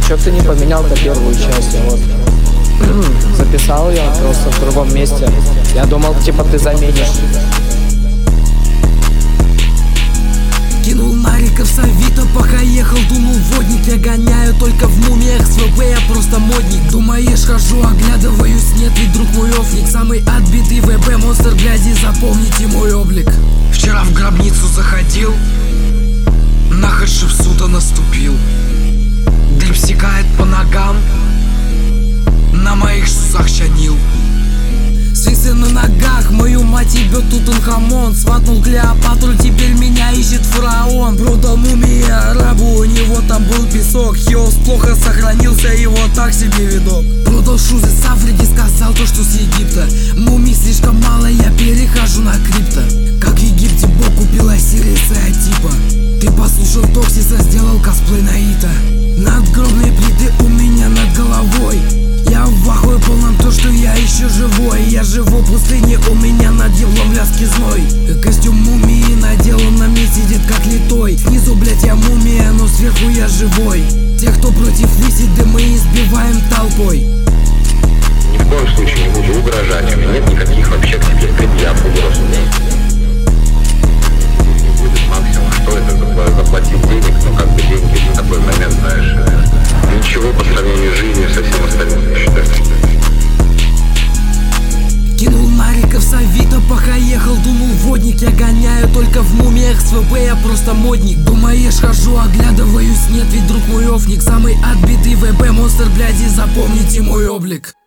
чё ты не поменял-то первую часть? Вот. Записал я просто в другом месте. Я думал, типа ты заменишь. Кинул нариков с Авито, пока ехал, думал водник. Я гоняю только в мумиях, с ВП я просто модник. Думаешь, хожу, оглядываюсь, нет, ведь друг мой офник. Самый отбитый ВП монстр, гляди, запомните мой облик. Вчера в гробницу заходил, на хэдшипсута наступил. Дым стекает по ногам, на моих шусах чанил. Свисы на ногах, мою мать ебет Тутанхамон. Сватнул Клеопатру, теперь меня ищет фараон. Продал мумия рабу, у него там был песок. Хиос плохо сохранился, его так себе видок. Продал шузы с Африки, сказал то, что с Египта. Мумий слишком мало, я перехожу на крипто. Как в Египте Бог купил Осириса типа. Ты послушал Токсиса, сделал косплей на Ита. Надгробные плиты у меня над головой. Я в ахуе полном то, что я еще живой. Я живу в пустыне, у меня над еблом вязкий зной. Костюм мумии надел, он на мне сидит как литой. Снизу, блять, я мумия, но сверху я живой. Тех, кто против висит, да мы избиваем толпой. Ни в коем случае не буду угрожать, у меня нет никаких вообще к тебе предъяв, угроз. Не будет максимум, что это заплатить денег, но как бы деньги в такой момент, знаешь, ничего по сравнению с жизнью со всем остальным, я считаю. Кинул нариков с Авито, пока ехал, думал водник. Я гоняю только в мумиях, с ВП я просто модник. Думаешь, хожу, оглядываюсь, нет, ведь друг мой офник. Самый отбитый ВП монстр, бляди, запомните мой облик.